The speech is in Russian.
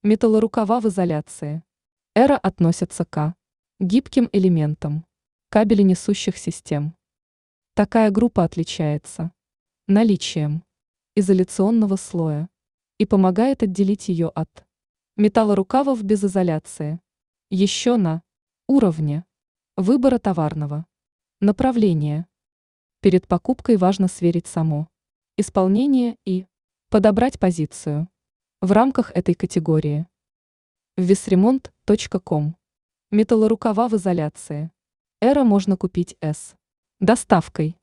Металлорукава в изоляции. Эра относится к гибким элементам кабеленесущих систем. Такая группа отличается наличием изоляционного слоя и помогает отделить ее от металлорукавов без изоляции. Еще на уровне выбора товарного направления. Перед покупкой важно сверить само исполнение и подобрать позицию в рамках этой категории. Весремонт.ком. Металлорукава в изоляции. Эра можно купить с доставкой.